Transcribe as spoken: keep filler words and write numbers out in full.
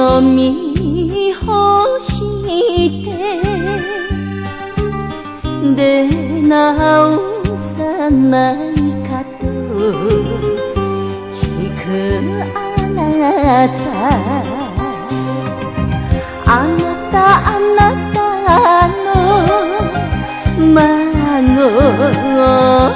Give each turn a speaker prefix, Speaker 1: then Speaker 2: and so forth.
Speaker 1: を見干して出直さないかと聞くあなた